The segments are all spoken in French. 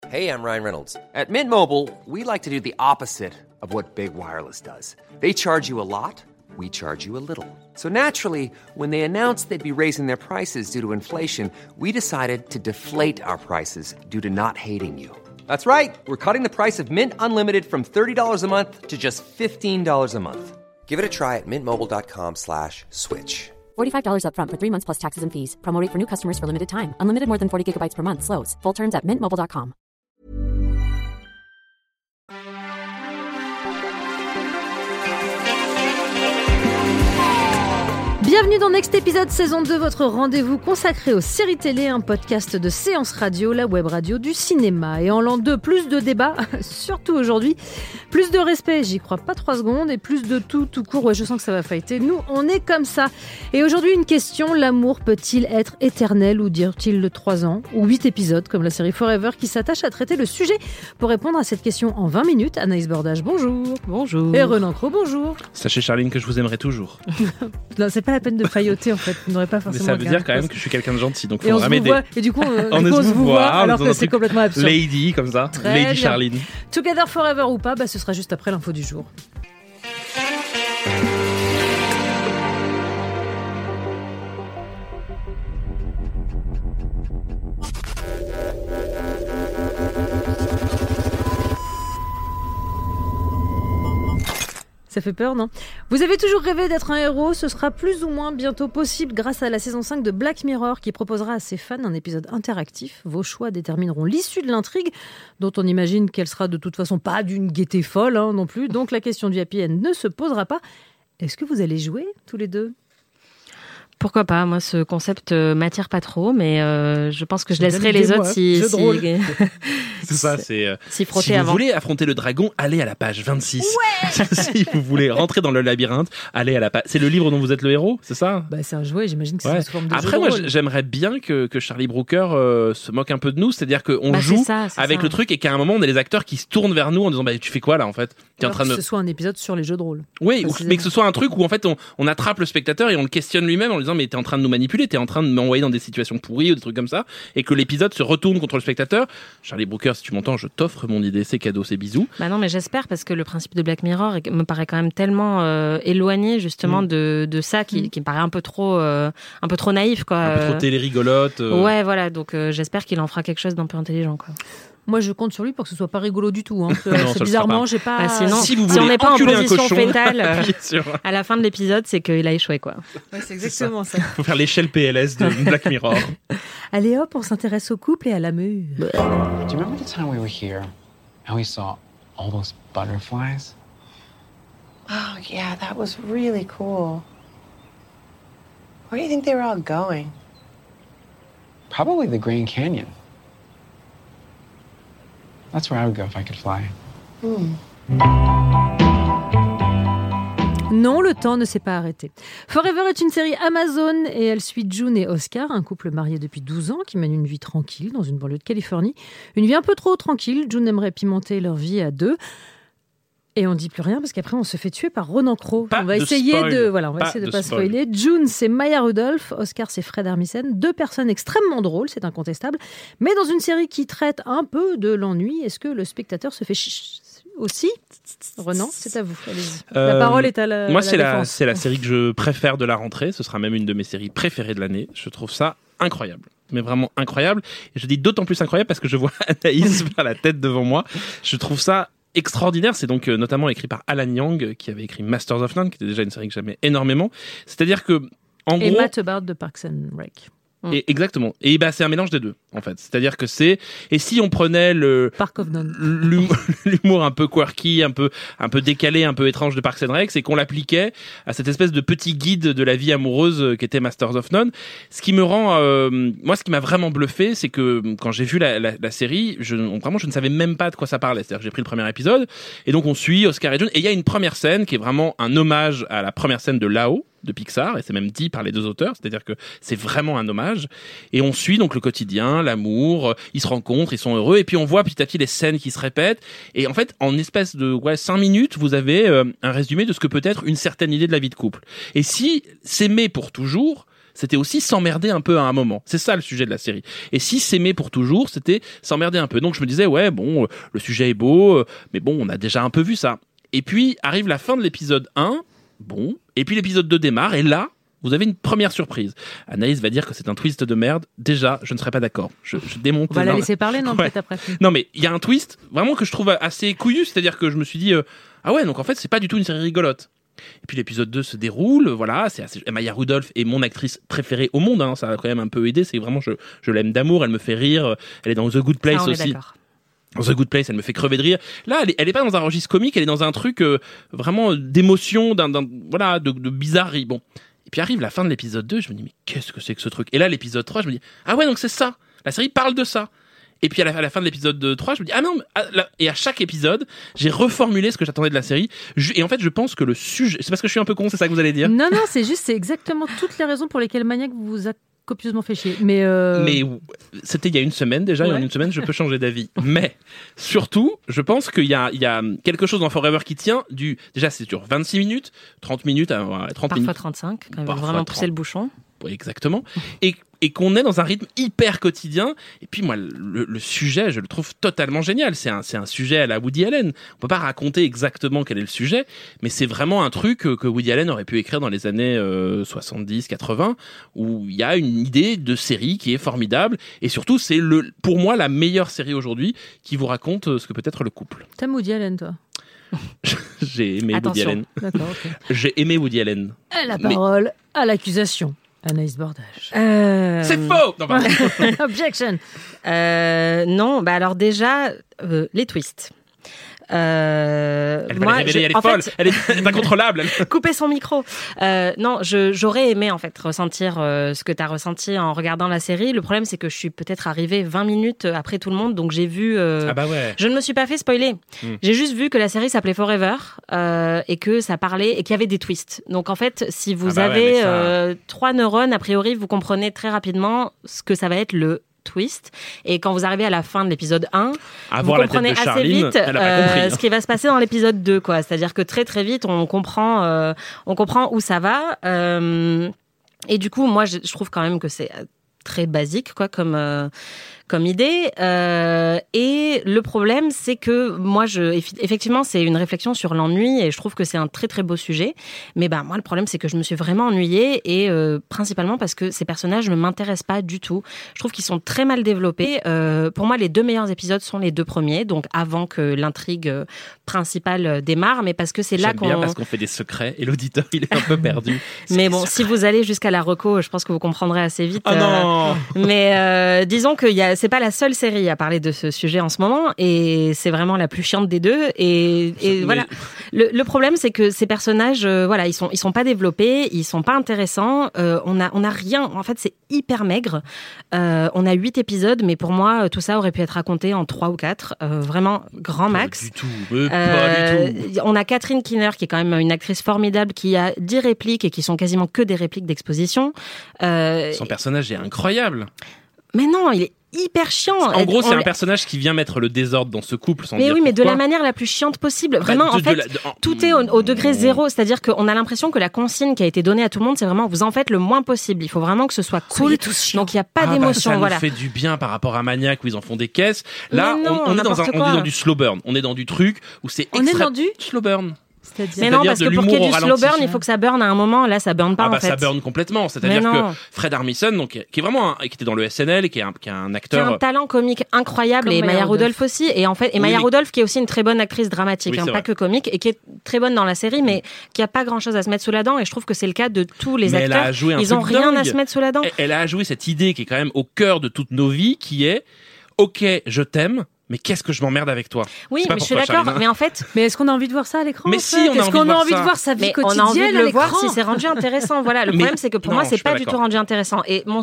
Hey, I'm Ryan Reynolds. At Mint Mobile, we like to do the opposite of what Big Wireless does. They charge you a lot, we charge you a little. So naturally, when they announced they'd be raising their prices due to inflation, we decided to deflate our prices due to not hating you. That's right. We're cutting the price of Mint Unlimited from $30 a month to just $15 a month. Give it a try at mintmobile.com/switch. $45 up front for 3 months plus taxes and fees. Promo rate for new customers for limited time. Unlimited more than 40 gigabytes per month. Slows full terms at mintmobile.com. Bienvenue dans Next Épisode saison 2, votre rendez-vous consacré aux séries télé, un podcast de Séance Radio, la web radio du cinéma. Et en l'an 2, plus de débats, surtout aujourd'hui, plus de respect, j'y crois pas 3 secondes, et plus de tout court, ouais je sens que ça va fighter. Nous, on est comme ça. Et aujourd'hui, une question, l'amour peut-il être éternel ou dure-t-il 3 ans ou 8 épisodes, comme la série Forever, qui s'attache à traiter le sujet. Pour répondre à cette question en 20 minutes, Anaïs Bordage, bonjour. Bonjour. Et Renan Cros, bonjour. Sachez Charline que je vous aimerai toujours. Non, c'est pas la peine de failloter en fait, vous n'aurez pas forcément. Mais ça veut dire quand même que je suis quelqu'un de gentil, donc et faut on se m'aider. Et du coup, on se vous voit alors que c'est complètement absurde. Lady comme ça, Très Lady bien. Charline. Together Forever ou pas, ce sera juste après l'info du jour. Ça fait peur, non ? Vous avez toujours rêvé d'être un héros, ce sera plus ou moins bientôt possible grâce à la saison 5 de Black Mirror qui proposera à ses fans un épisode interactif. Vos choix détermineront l'issue de l'intrigue, dont on imagine qu'elle sera de toute façon pas d'une gaieté folle non plus, donc la question du happy end ne se posera pas. Est-ce que vous allez jouer tous les deux ? Pourquoi pas ? Moi, ce concept m'attire pas trop, mais je pense que je laisserai les autres si C'est ça, c'est... s'y frotter si vous avant. voulez affronter le dragon, allez à la page 26. Ouais. Si vous voulez rentrer dans le labyrinthe, allez à la page... C'est le livre dont vous êtes le héros, c'est ça ? C'est un jouet, j'imagine que c'est sous forme de Après, jeu de moi, rôle. j'aimerais bien que Charlie Brooker se moque un peu de nous, c'est-à-dire qu'on joue avec le truc et qu'à un moment, on ait les acteurs qui se tournent vers nous en disant tu fais quoi là en fait ? T'es en train de... Que ce soit un épisode sur les jeux de rôle. Oui, mais que ce soit un truc où en fait on attrape le spectateur et on le questionne lui-même en lui disant mais t'es en train de nous manipuler, t'es en train de m'envoyer dans des situations pourries ou des trucs comme ça, et que l'épisode se retourne contre le spectateur. Charlie Brooker, si tu m'entends, je t'offre mon idée, c'est cadeau, c'est bisous. Bah non, mais j'espère, parce que le principe de Black Mirror me paraît quand même tellement éloigné justement de ça qui me paraît un peu trop naïf quoi. Un peu trop télé-rigolote. Ouais, voilà, donc j'espère qu'il en fera quelque chose d'un peu intelligent quoi. Moi, je compte sur lui pour que ce soit pas rigolo du tout. Non, C'est bizarrement, j'ai pas. Sinon, si vous on voulez n'est pas en enculer un position cochon, fétale sûr. à la fin de l'épisode, c'est qu'il a échoué quoi. Ouais, c'est exactement ça. Faut faire l'échelle PLS de Black Mirror. Allez hop, on s'intéresse au couple et à l'amour. Do you remember the time we were here and we saw all those butterflies? Oh, yeah, that was really cool. Where do you think they were all going? Probably the Grand Canyon. That's where I would go if I could fly. Non, le temps ne s'est pas arrêté. Forever est une série Amazon et elle suit June et Oscar, un couple marié depuis 12 ans qui mène une vie tranquille dans une banlieue de Californie. Une vie un peu trop tranquille, June aimerait pimenter leur vie à deux. Et on dit plus rien parce qu'après on se fait tuer par Ronan Cros. On va essayer de pas spoiler. June, c'est Maya Rudolph, Oscar, c'est Fred Armisen, 2 personnes extrêmement drôles, c'est incontestable. Mais dans une série qui traite un peu de l'ennui, est-ce que le spectateur se fait aussi ? Renan, c'est à vous. Allez-y. La parole est à la Moi, c'est c'est la série que je préfère de la rentrée. Ce sera même une de mes séries préférées de l'année. Je trouve ça incroyable. Mais vraiment incroyable. Et je dis d'autant plus incroyable parce que je vois Anaïs par la tête devant moi. Je trouve ça extraordinaire. C'est donc notamment écrit par Alan Young, qui avait écrit Masters of None, qui était déjà une série que j'aimais énormément. C'est-à-dire que, en et gros... Matt Hubbard de Parks and Rec. Et exactement. Et c'est un mélange des deux, en fait. C'est-à-dire que c'est... Et si on prenait Park of None. l'humour un peu quirky, un peu décalé, un peu étrange de Parks and Rec, c'est qu'on l'appliquait à cette espèce de petit guide de la vie amoureuse qu'était Masters of None. Ce qui me rend... moi, ce qui m'a vraiment bluffé, c'est que quand j'ai vu la série, je ne savais même pas de quoi ça parlait. C'est-à-dire que j'ai pris le premier épisode, et donc on suit Oscar et June, et il y a une première scène qui est vraiment un hommage à la première scène de Lao, de Pixar, et c'est même dit par les 2 auteurs, c'est-à-dire que c'est vraiment un hommage, et on suit donc le quotidien, l'amour, ils se rencontrent, ils sont heureux, et puis on voit petit à petit les scènes qui se répètent, et en fait, en espèce de 5 minutes, vous avez un résumé de ce que peut être une certaine idée de la vie de couple. Et si s'aimer pour toujours, c'était aussi s'emmerder un peu à un moment. C'est ça le sujet de la série. Et si s'aimer pour toujours, c'était s'emmerder un peu. Donc je me disais, ouais, bon, le sujet est beau, mais bon, on a déjà un peu vu ça. Et puis arrive la fin de l'épisode 1, bon, et puis l'épisode 2 démarre, et là, vous avez une première surprise. Anaïs va dire que c'est un twist de merde. Déjà, je ne serais pas d'accord. Je démonte. On va la laisser parler, non, peut-être après. Non, mais il y a un twist vraiment que je trouve assez couillu. C'est-à-dire que je me suis dit, ah ouais, donc en fait, c'est pas du tout une série rigolote. Et puis l'épisode 2 se déroule, voilà, c'est assez... Maya Rudolph est mon actrice préférée au monde, hein, ça a quand même un peu aidé. C'est vraiment, je l'aime d'amour, elle me fait rire. Elle est dans The Good Place aussi. Dans The Good Place, elle me fait crever de rire. Là, elle est pas dans un registre comique, elle est dans un truc vraiment d'émotion, voilà, de bizarrerie. Bon. Et puis arrive la fin de l'épisode 2, je me dis, mais qu'est-ce que c'est que ce truc? Et là, l'épisode 3, je me dis, ah ouais, donc c'est ça. La série parle de ça. Et puis à la fin de l'épisode 3, je me dis, ah non, et à chaque épisode, j'ai reformulé ce que j'attendais de la série. Et en fait, je pense que le sujet, c'est parce que je suis un peu con, c'est ça que vous allez dire? Non, c'est exactement toutes les raisons pour lesquelles Maniac vous a copieusement fait chier. Mais c'était il y a une semaine déjà, et en une semaine, je peux changer d'avis. Mais surtout, je pense qu'il y a quelque chose dans Forever qui tient déjà, c'est sur 26 minutes, 30 minutes, 30 Parfois minutes. 35, quand même vraiment pousser le bouchon. Oui, exactement. Et qu'on est dans un rythme hyper quotidien. Et puis moi, le sujet, je le trouve totalement génial. C'est un sujet à la Woody Allen. On peut pas raconter exactement quel est le sujet, mais c'est vraiment un truc que Woody Allen aurait pu écrire dans les années 70, 80, où il y a une idée de série qui est formidable. Et surtout, c'est pour moi la meilleure série aujourd'hui qui vous raconte ce que peut être le couple. T'aimes Woody Allen, toi? J'ai aimé Woody Allen. D'accord, ok. J'ai aimé Woody Allen. La parole à l'accusation. Anaïs Bordage. C'est faux! Non, pardon. Objection. Non, bah alors déjà, les twists. Elle va les révéler, elle est folle, elle est incontrôlable. Couper son micro. Non, j'aurais aimé en fait ressentir ce que tu as ressenti en regardant la série. Le problème, c'est que je suis peut-être arrivée 20 minutes après tout le monde, donc j'ai vu... Ah bah ouais. Je ne me suis pas fait spoiler. J'ai juste vu que la série s'appelait Forever et que ça parlait et qu'il y avait des twists. Donc en fait, si vous avez 3 neurones, a priori, vous comprenez très rapidement ce que ça va être le twist. Et quand vous arrivez à la fin de l'épisode 1, vous comprenez assez vite ce qui va se passer dans l'épisode 2, quoi. C'est-à-dire que très très vite, on comprend où ça va. Et du coup, moi, je trouve quand même que c'est très basique, quoi, comme idée. Et le problème, c'est que moi, effectivement, c'est une réflexion sur l'ennui et je trouve que c'est un très très beau sujet. Mais moi, le problème, c'est que je me suis vraiment ennuyée et principalement parce que ces personnages ne m'intéressent pas du tout. Je trouve qu'ils sont très mal développés. Pour moi, les 2 meilleurs épisodes sont les 2 premiers, donc avant que l'intrigue principale démarre, mais parce que c'est là bien parce qu'on fait des secrets et l'auditeur, il est un peu perdu. Mais bon, si vous allez jusqu'à la reco, je pense que vous comprendrez assez vite. Oh non. Mais disons qu'il y a c'est pas la seule série à parler de ce sujet en ce moment et c'est vraiment la plus chiante des deux et voilà. Le problème, c'est que ces personnages, voilà, ils sont pas développés, ils sont pas intéressants. On a rien. En fait, c'est hyper maigre. On a 8 épisodes, mais pour moi, tout ça aurait pu être raconté en 3 ou 4. Vraiment grand max. Pas du tout. Pas du tout. On a Catherine Keener, qui est quand même une actrice formidable, qui a 10 répliques et qui sont quasiment que des répliques d'exposition. Son personnage est incroyable. Mais non, il est hyper chiant. En gros, c'est un personnage qui vient mettre le désordre dans ce couple. Mais oui, mais de la manière la plus chiante possible. Vraiment, en fait, tout est au degré zéro. C'est-à-dire qu'on a l'impression que la consigne qui a été donnée à tout le monde, c'est vraiment vous en faites le moins possible. Il faut vraiment que ce soit cool. Donc il n'y a pas d'émotion. Ça voilà. nous fait du bien par rapport à Maniac où ils en font des caisses. Là, on est dans du slow burn. On est dans du truc où c'est extrêmement... On est dans du slow burn. Mais non, parce que pour qu'il y ait du slow burn, il faut que ça burn à un moment. Là, ça burn pas, en fait. Ça burn complètement. C'est-à-dire que Fred Armisen, donc, qui est vraiment qui était dans le SNL et qui est un acteur. Qui a un talent comique incroyable, et Maya Rudolph aussi. Et en fait, Maya Rudolph, qui est aussi une très bonne actrice dramatique, pas que comique, et qui est très bonne dans la série, mais qui a pas grand-chose à se mettre sous la dent. Et je trouve que c'est le cas de tous les acteurs. Ils ont rien à se mettre sous la dent. Elle a joué cette idée qui est quand même au cœur de toutes nos vies, qui est, OK, je t'aime. Mais qu'est-ce que je m'emmerde avec toi? Oui, mais je suis d'accord. Mais en fait, est-ce qu'on a envie de voir ça à l'écran? Mais si, est-ce qu'on a envie de voir sa vie quotidienne? On a envie de le voir si c'est rendu intéressant. Voilà. Le problème, c'est que pour moi, c'est pas du tout rendu intéressant. Et le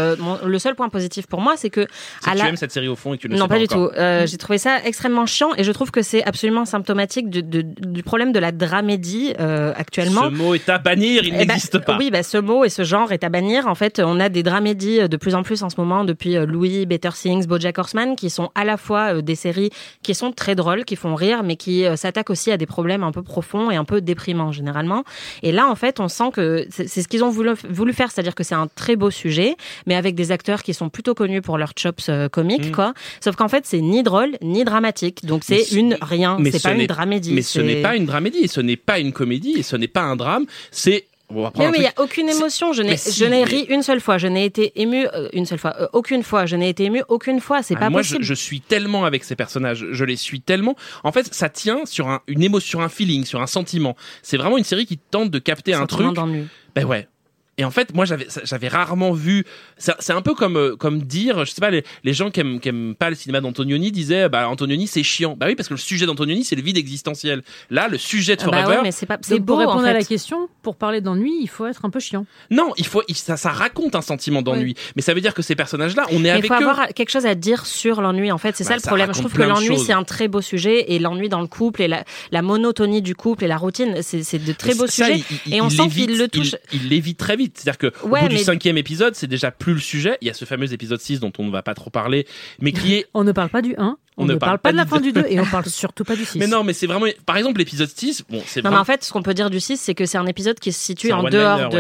seul point positif pour moi, c'est que tu aimes cette série au fond et que tu ne sais pas pas du tout. J'ai trouvé ça extrêmement chiant et je trouve que c'est absolument symptomatique du problème de la dramédie actuellement. Ce mot est à bannir, il n'existe pas. Oui, ce mot et ce genre est à bannir. En fait, on a des dramédies de plus en plus en ce moment depuis Louis, Better Things, BoJack Horseman, qui sont à la fois fois des séries qui sont très drôles, qui font rire, mais qui s'attaquent aussi à des problèmes un peu profonds et un peu déprimants généralement. Et là, en fait, on sent que c'est ce qu'ils ont voulu faire, c'est-à-dire que c'est un très beau sujet, mais avec des acteurs qui sont plutôt connus pour leurs chops comiques, quoi. Sauf qu'en fait, c'est ni drôle ni dramatique, donc c'est rien. C'est pas une dramédie. Mais ce n'est pas une dramédie, et ce n'est pas une comédie, et ce n'est pas un drame. C'est mais il n'y a aucune émotion. Je n'ai ri une seule fois. Je n'ai été ému une seule fois. Aucune fois. Je n'ai été ému aucune fois. C'est pas possible. Moi, je suis tellement avec ces personnages. Je les suis tellement. En fait, ça tient sur une émotion, sur un feeling, sur un sentiment. C'est vraiment une série qui tente de capter un truc. Ben ouais. Et en fait, moi, j'avais rarement vu. C'est un peu comme dire, je sais pas, les gens qui aiment pas le cinéma d'Antonioni disaient, Antonioni c'est chiant. Bah oui, parce que le sujet d'Antonioni c'est le vide existentiel. Là, le sujet de Forever. Ouais, mais c'est beau, pour répondre en fait. à la question, pour parler d'ennui, il faut être un peu chiant. Non, ça raconte un sentiment d'ennui. Oui. Mais ça veut dire que ces personnages-là, on est avec eux. Il faut avoir quelque chose à dire sur l'ennui. En fait, c'est ça le problème. Je trouve que l'ennui c'est un très beau sujet, et l'ennui dans le couple et la monotonie du couple et la routine, c'est de très beaux sujets. Et on sent qu'il le touche. Il l'évite très vite. C'est-à-dire que au bout du 5e épisode, c'est déjà plus le sujet. Il y a ce fameux épisode 6 dont on ne va pas trop parler, mais qui est... On ne parle pas du 1. On ne parle pas de la fin du 2 et on parle surtout pas du 6. Mais non, mais c'est vraiment... Par exemple, l'épisode 6, c'est non, mais en fait, ce qu'on peut dire du 6, c'est que c'est un épisode qui se situe en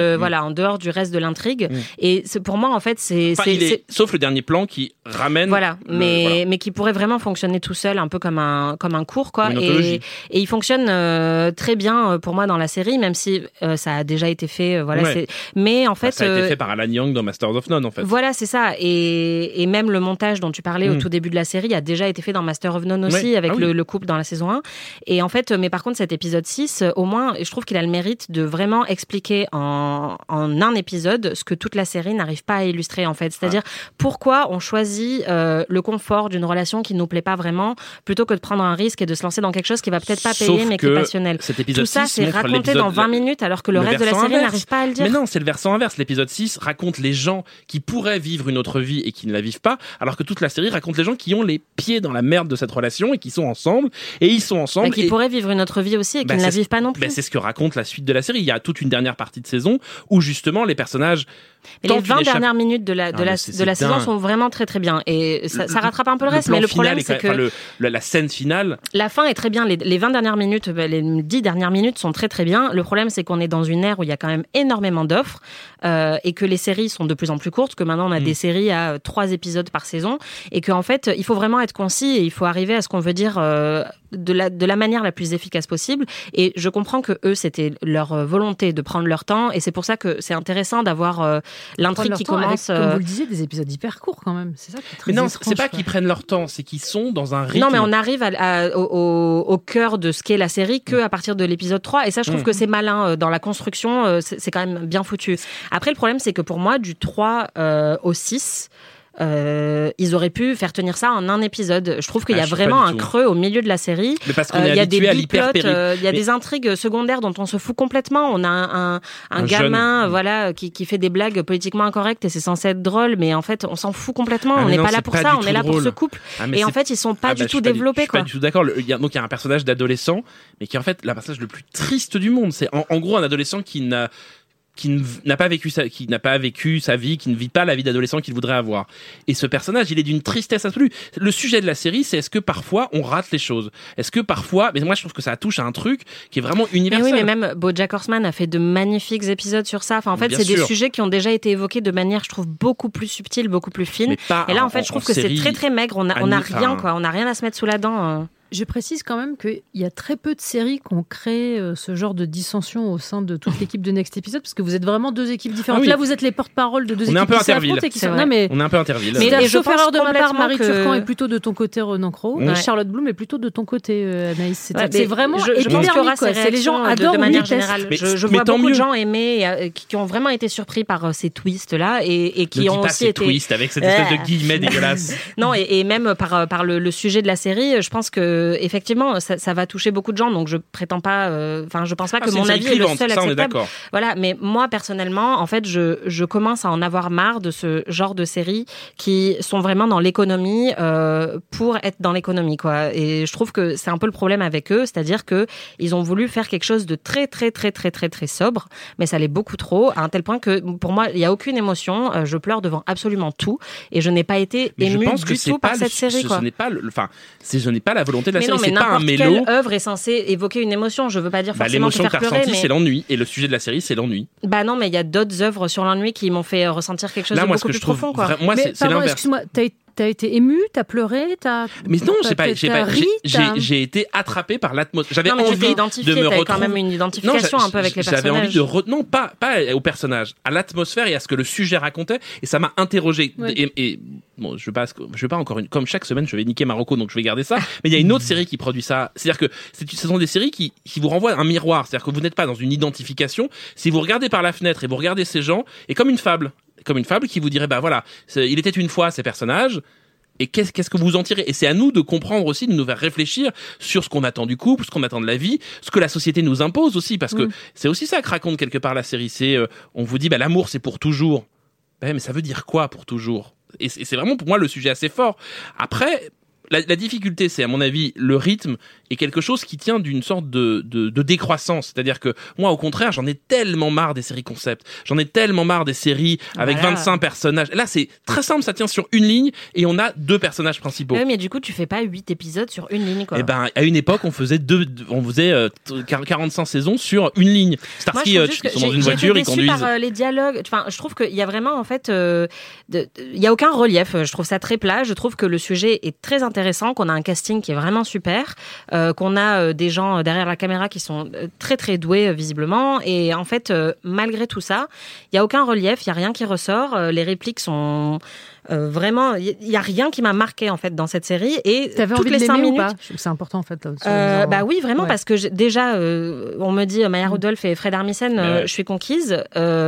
dehors du reste de l'intrigue. Et pour moi, en fait, sauf le dernier plan qui ramène... Mais qui pourrait vraiment fonctionner tout seul, un peu comme un cours, quoi. Et il fonctionne très bien pour moi dans la série, même si ça a déjà été fait, Mais en fait... ça a été fait par Alan Young dans Masters of None, en fait. Voilà, c'est ça. Et même le montage dont tu parlais au tout début de la série a déjà été fait dans Master of None aussi, avec le couple dans la saison 1. Et en fait, mais par contre, cet épisode 6, au moins, je trouve qu'il a le mérite de vraiment expliquer en un épisode ce que toute la série n'arrive pas à illustrer, en fait. C'est-à-dire pourquoi on choisit le confort d'une relation qui nous plaît pas vraiment, plutôt que de prendre un risque et de se lancer dans quelque chose qui va peut-être pas payer, mais qui est passionnel. Tout ça, c'est raconté dans 20 minutes, alors que le reste de la série n'arrive pas à le dire. Mais non, c'est le versant inverse. L'épisode 6 raconte les gens qui pourraient vivre une autre vie et qui ne la vivent pas, alors que toute la série raconte les gens qui ont les pieds dans la merde de cette relation et qui sont ensemble, et ils sont ensemble. Qui pourraient vivre une autre vie aussi et qui ne la vivent pas non plus. C'est ce que raconte la suite de la série. Il y a toute une dernière partie de saison où justement les personnages... Mais les 20 dernières minutes de la saison sont vraiment très très bien, et ça rattrape un peu le reste, mais le problème c'est que la scène finale, la fin est très bien, les 20 dernières minutes, les 10 dernières minutes sont très très bien. Le problème c'est qu'on est dans une ère où il y a quand même énormément d'offres, et que les séries sont de plus en plus courtes, que maintenant on a des séries à 3 épisodes par saison, et qu'en fait il faut vraiment être concis et il faut arriver à ce qu'on veut dire de la manière la plus efficace possible. Et je comprends que eux, c'était leur volonté de prendre leur temps, et c'est pour ça que c'est intéressant d'avoir l'intrigue qui commence avec, comme vous le disiez, des épisodes hyper courts quand même. C'est ça qui est très mais non, étrange, c'est pas qu'ils prennent leur temps, c'est qu'ils sont dans un rythme. Non, mais on arrive au cœur de ce qu'est la série que à partir de l'épisode 3, et ça je trouve que c'est malin dans la construction, c'est quand même bien foutu. Après, le problème c'est que pour moi, du 3 au 6, ils auraient pu faire tenir ça en un épisode. Je trouve qu'il y a vraiment un creux au milieu de la série. Mais parce qu'on est habitué à l'hyper-périple. Il y a des intrigues secondaires dont on se fout complètement. On a un gamin, qui fait des blagues politiquement incorrectes et c'est censé être drôle, mais en fait, on s'en fout complètement. On n'est pas là pour ça. On est là pour ce couple. Et en fait, ils sont pas du tout développés, quoi. Je suis pas du tout d'accord. Donc, il y a un personnage d'adolescent, mais qui est en fait le personnage le plus triste du monde. C'est en gros un adolescent qui n'a pas vécu sa vie, qui ne vit pas la vie d'adolescent qu'il voudrait avoir. Et ce personnage, il est d'une tristesse absolue. Le sujet de la série, c'est est-ce que parfois on rate les choses? Est-ce que parfois, mais moi je trouve que ça touche à un truc qui est vraiment universel. Mais oui, mais même BoJack Horseman a fait de magnifiques épisodes sur ça. Enfin, en fait, c'est des sujets qui ont déjà été évoqués de manière, je trouve, beaucoup plus subtile, beaucoup plus fine. Et là, en fait, je trouve que c'est très très maigre. On a rien, quoi. On a rien à se mettre sous la dent. Je précise quand même qu'il y a très peu de séries qui ont créé ce genre de dissension au sein de toute l'équipe de Next Episode, parce que vous êtes vraiment deux équipes différentes. Là, vous êtes les porte-parole de deux équipes qui s'affrontent et qui sont... On est un peu Interville. Mais sauf erreur de ma part, Marie Turcan est plutôt de ton côté, Renan Cros. Charlotte Bloom est plutôt de ton côté, Anaïs. C'est vraiment épidermique, quoi. C'est les gens adorent de manière générale. Je vois beaucoup de gens aimer, qui ont vraiment été surpris par ces twists-là et qui ont aussi été... twist avec cette espèce de guillemets dégueulasse. Non, et même par le sujet de la série, je pense que que effectivement, ça va toucher beaucoup de gens. Donc je prétends pas, je pense pas que mon avis est le seul ça, on est acceptable. d'accord. Voilà, mais moi personnellement, en fait, je commence à en avoir marre de ce genre de séries qui sont vraiment dans l'économie pour être dans l'économie, quoi. Et je trouve que c'est un peu le problème avec eux, c'est-à-dire que ils ont voulu faire quelque chose de très très très très très très sobre, mais ça l'est beaucoup trop, à un tel point que pour moi, il y a aucune émotion. Je pleure devant absolument tout, et je n'ai pas été émue du tout par cette série, quoi. Ce n'est pas la volonté de la série. Non, mais c'est pas un n'importe mélo. quelle œuvre est censée évoquer une émotion. Je veux pas dire forcément te l'émotion faire que t'as pleurer, ressentie, mais c'est l'ennui, et le sujet de la série, c'est l'ennui. Bah non, mais il y a d'autres œuvres sur l'ennui qui m'ont fait ressentir quelque chose Là, de moi, beaucoup ce que plus je trouve profond, quoi. moi, Mais c'est l'inverse. excuse-moi, t'as été ému, t'as pleuré, Mais non, ri, j'ai été attrapé par l'atmosphère. J'avais Non, mais tu envie t'es identifié, de me t'avais retrouver. quand même une identification un peu avec les personnages. J'avais envie non, pas au personnage, à l'atmosphère et à ce que le sujet racontait, et ça m'a interrogé. Ouais. Et bon, je vais pas encore comme chaque semaine, je vais niquer Marocco, donc je vais garder ça. Mais il y a une autre série qui produit ça. C'est-à-dire que ce sont des séries qui vous renvoient un miroir. C'est-à-dire que vous n'êtes pas dans une identification. Si vous regardez par la fenêtre et vous regardez ces gens, et comme une fable qui vous dirait, bah voilà, il était une fois ces personnages. Et qu'est-ce que vous en tirez? Et c'est à nous de comprendre aussi, de nous faire réfléchir sur ce qu'on attend du couple, ce qu'on attend de la vie, ce que la société nous impose aussi, parce que c'est aussi ça que raconte quelque part la série. C'est on vous dit, bah l'amour c'est pour toujours. Ben, mais ça veut dire quoi pour toujours? Et c'est vraiment pour moi le sujet assez fort. Après, la difficulté, c'est à mon avis le rythme et quelque chose qui tient d'une sorte de décroissance. C'est-à-dire que moi, au contraire, j'en ai tellement marre des séries concept. J'en ai tellement marre des séries avec 25 personnages. Là, c'est très simple, ça tient sur une ligne et on a 2 personnages principaux. Oui, mais du coup, tu fais pas 8 épisodes sur une ligne, quoi. Eh ben, à une époque, on faisait 45 saisons sur une ligne. Starsky Hutch, ils sont dans une voiture, ils conduisent. Par les dialogues. Enfin, je trouve qu'il y a vraiment, en fait, il y a aucun relief. Je trouve ça très plat. Je trouve que le sujet est très intéressant, qu'on a un casting qui est vraiment super, qu'on a des gens derrière la caméra qui sont très très doués visiblement, et en fait malgré tout ça, il y a aucun relief, il y a rien qui ressort, les répliques sont vraiment, il y a rien qui m'a marqué en fait dans cette série, et t'avais toutes envie les de 5 l'aimer minutes ou pas? C'est important en fait. Bah oui, vraiment, ouais. parce que déjà on me dit Maya Rudolph et Fred Armisen, ouais. je suis conquise.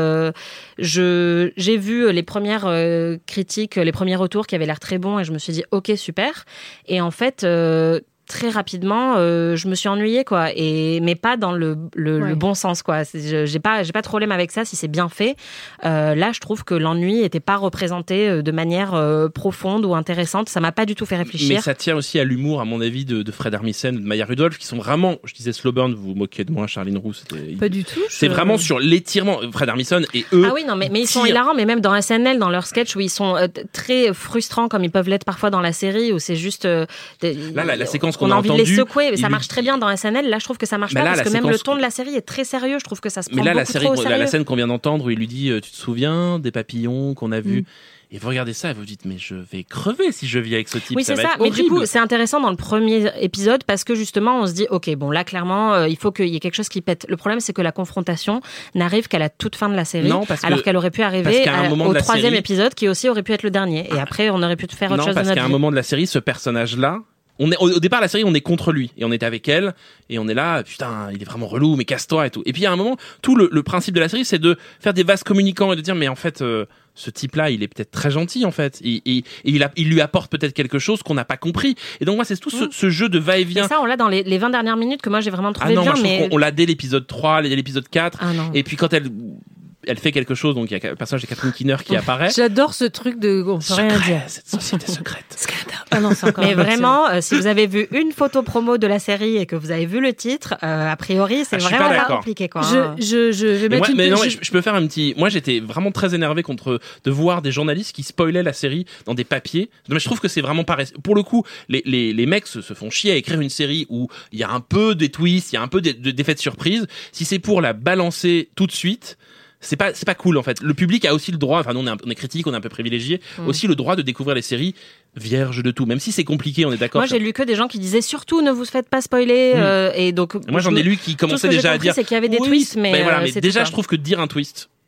J'ai vu les premières critiques, les premiers retours qui avaient l'air très bons, et je me suis dit ok, super. Et en fait très rapidement, je me suis ennuyée, quoi. Mais pas dans le bon sens, quoi. J'ai pas de problème avec ça si c'est bien fait. Là, je trouve que l'ennui était pas représenté de manière profonde ou intéressante. Ça m'a pas du tout fait réfléchir. Mais ça tient aussi à l'humour, à mon avis, de Fred Armisen, de Maya Rudolph, qui sont vraiment, je disais slow burn, vous vous moquez de moi, Charline Roux, pas du tout. C'est vraiment sur l'étirement. Fred Armisen et eux. Ah oui, non, mais ils sont hilarants, mais même dans SNL, dans leurs sketchs où ils sont très frustrants, comme ils peuvent l'être parfois dans la série, où c'est juste là, la séquence qu'on a envie de les secouer. Ça lui... marche très bien dans SNL. Là, je trouve que ça marche pas, parce que même le ton de la série est très sérieux. Je trouve que ça se prend beaucoup trop au sérieux. La scène qu'on vient d'entendre où il lui dit tu te souviens des papillons qu'on a vus, et vous regardez ça et vous dites mais je vais crever si je vis avec ce type. Oui, c'est ça. Mais du coup, c'est intéressant dans le premier épisode parce que justement, on se dit ok, bon là clairement, il faut qu'il y ait quelque chose qui pète. Le problème, c'est que la confrontation n'arrive qu'à la toute fin de la série, alors qu'elle aurait pu arriver au troisième épisode, qui aussi aurait pu être le dernier. Et après, on aurait pu faire autre chose de notre vie. Parce qu'à un moment de la série, ce personnage-là, au départ, la série, on est contre lui. Et on est avec elle. Et on est là, putain, il est vraiment relou, mais casse-toi et tout. Et puis, à un moment, tout le principe de la série, c'est de faire des vases communicants et de dire, mais en fait, ce type-là, il est peut-être très gentil, en fait. Il lui apporte peut-être quelque chose qu'on n'a pas compris. Et donc, moi, c'est tout ce jeu de va-et-vient. Et ça, on l'a dans les 20 dernières minutes que moi, j'ai vraiment trouvé bien. Moi, je trouve qu'on l'a dès l'épisode 3, dès l'épisode 4. Et puis, quand elle fait quelque chose, donc il y a le personnage de Catherine Keener qui apparaît. J'adore ce truc de on peut rien dire. Cette société secrète. Ah non, c'est encore mais vraiment, si vous avez vu une photo promo de la série et que vous avez vu le titre, a priori, c'est vraiment pas compliqué, quoi. Je vais mettre je peux faire un petit. Moi, j'étais vraiment très énervé de voir des journalistes qui spoilaient la série dans des papiers. Mais je trouve que c'est vraiment pas. Pour le coup, les mecs se font chier à écrire une série où il y a un peu des twists, il y a un peu d'effets de surprise. Si c'est pour la balancer tout de suite, c'est pas cool, en fait. Le public a aussi le droit, enfin nous on est critique, on est un peu privilégié, aussi le droit de découvrir les séries vierges de tout, même si c'est compliqué, on est d'accord. Moi j'ai lu que des gens qui disaient surtout ne vous faites pas spoiler, et donc moi j'en ai lu qui commençaient déjà à dire c'est qu'il y avait des twists, mais voilà, mais déjà je trouve que dire un twist,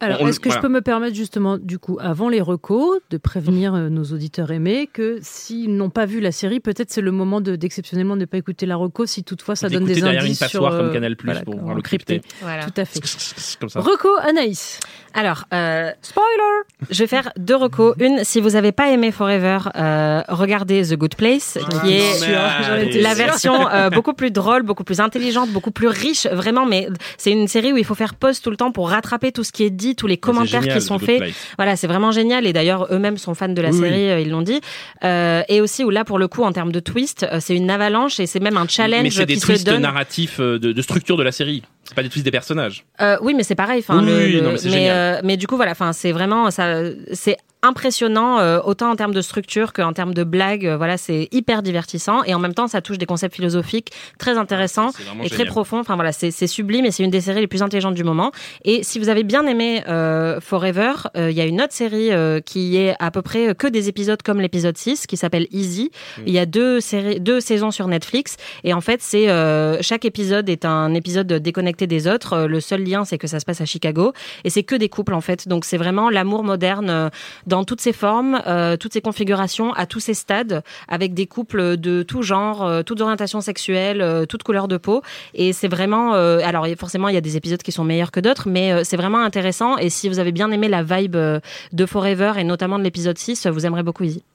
Alors, est-ce que je peux me permettre justement, du coup, avant les recos, de prévenir nos auditeurs aimés que s'ils n'ont pas vu la série, peut-être c'est le moment d'exceptionnellement ne pas écouter la reco si toutefois ça donne des derrière indices une passoire sur comme Canal+ pour voir le crypté. Voilà. Tout à fait. Comme ça. Reco, Anaïs. Alors, spoiler. Je vais faire 2 recos. Une, si vous n'avez pas aimé Forever, regardez The Good Place, qui est la version beaucoup plus drôle, beaucoup plus intelligente, beaucoup plus riche, vraiment. Mais c'est une série où il faut faire pause tout le temps pour rattraper tout ce qui est dit, tous les commentaires qui sont faits. Voilà, c'est vraiment génial. Et d'ailleurs, eux-mêmes sont fans de la série, ils l'ont dit. Et aussi où là, pour le coup, en termes de twist, c'est une avalanche et c'est même un challenge. Mais c'est des qui se twists donne. narratifs de structure de la série. C'est pas des twists des personnages. Oui, mais c'est pareil. Non, mais c'est génial. Mais du coup, voilà. Enfin, c'est vraiment ça. C'est impressionnant, autant en termes de structure qu'en termes de blagues. Voilà, c'est hyper divertissant et en même temps, ça touche des concepts philosophiques très intéressants et génial. Très profonds. Enfin voilà, c'est sublime et c'est une des séries les plus intelligentes du moment. Et si vous avez bien aimé Forever, il y a une autre série qui est à peu près que des épisodes comme l'épisode 6 qui s'appelle Easy. Il y a 2 saisons sur Netflix et en fait, c'est chaque épisode est un épisode déconnecté des autres. Le seul lien, c'est que ça se passe à Chicago et c'est que des couples en fait. Donc c'est vraiment l'amour moderne dans toutes ses formes, toutes ses configurations, à tous ses stades, avec des couples de tout genre, toutes orientations sexuelles, toutes couleurs de peau. Et c'est vraiment... alors forcément, il y a des épisodes qui sont meilleurs que d'autres, mais c'est vraiment intéressant. Et si vous avez bien aimé la vibe de Forever, et notamment de l'épisode 6, vous aimerez beaucoup Easy.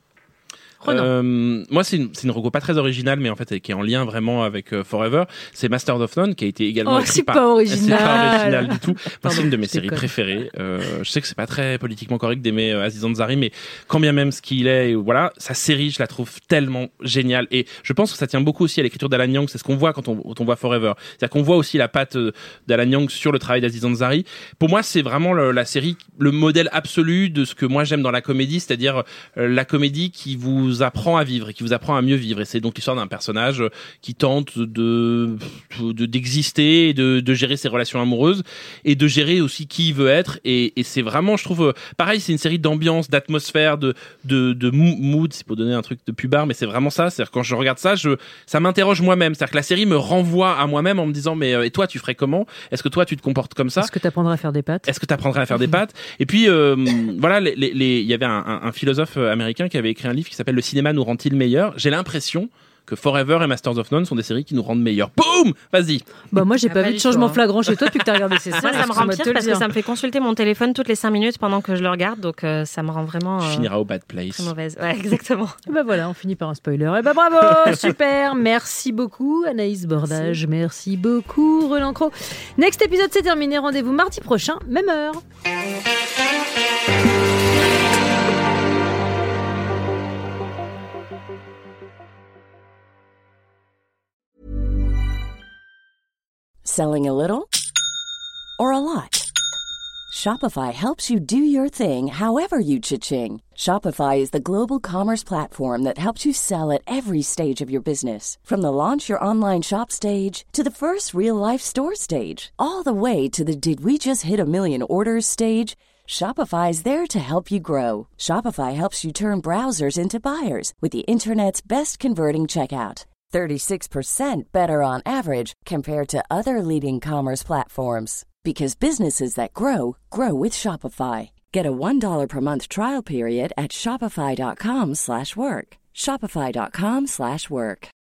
Moi, c'est une reco pas très originale, mais en fait, qui est en lien vraiment avec Forever. C'est Masters of None, qui a été également écrit par... C'est pas original. C'est pas original du tout. Moi, c'est une de mes séries préférées. Je sais que c'est pas très politiquement correct d'aimer Aziz Ansari, mais quand bien même ce qu'il est, voilà, sa série, je la trouve tellement géniale. Et je pense que ça tient beaucoup aussi à l'écriture d'Alan Young. C'est ce qu'on voit quand on voit Forever. C'est-à-dire qu'on voit aussi la patte d'Alan Young sur le travail d'Aziz Ansari. Pour moi, c'est vraiment la série, le modèle absolu de ce que moi j'aime dans la comédie, c'est-à-dire la comédie qui vous apprend à vivre et qui vous apprend à mieux vivre. Et c'est donc l'histoire d'un personnage qui tente d'exister, et de gérer ses relations amoureuses et de gérer aussi qui il veut être. Et c'est vraiment, je trouve, pareil, c'est une série d'ambiance, d'atmosphère, de mood, c'est pour donner un truc de pubard, mais c'est vraiment ça. C'est-à-dire quand je regarde ça, ça m'interroge moi-même. C'est-à-dire que la série me renvoie à moi-même en me disant, mais et toi, tu ferais comment ? Est-ce que toi, tu te comportes comme ça ? Est-ce que tu apprendrais à faire des pâtes ? Et puis, voilà, il y avait un philosophe américain qui avait écrit un livre qui s'appelle Le cinéma nous rend-il meilleur ? J'ai l'impression que Forever et Masters of None sont des séries qui nous rendent meilleurs. Boum ! Vas-y. Bah moi j'ai pas vu de changement flagrant chez toi depuis que t'as regardé ces séries. Moi ça me rend pire parce que ça me fait consulter mon téléphone toutes les 5 minutes pendant que je le regarde, donc ça me rend vraiment Tu finiras au bad place. très mauvaise. Ouais, exactement. Et bah voilà, on finit par un spoiler. Et bah bravo, super. Merci beaucoup Anaïs Bordage, merci beaucoup Roland Cros. Next épisode c'est terminé, rendez-vous mardi prochain, même heure. Selling a little or a lot? Shopify helps you do your thing however you cha-ching. Shopify is the global commerce platform that helps you sell at every stage of your business. From the launch your online shop stage to the first real-life store stage, all the way to the did we just hit a million orders stage. Shopify is there to help you grow. Shopify helps you turn browsers into buyers with the internet's best converting checkout. 36% better on average compared to other leading commerce platforms. Because businesses that grow, grow with Shopify. Get a $1 per month trial period at shopify.com/work. Shopify.com/work.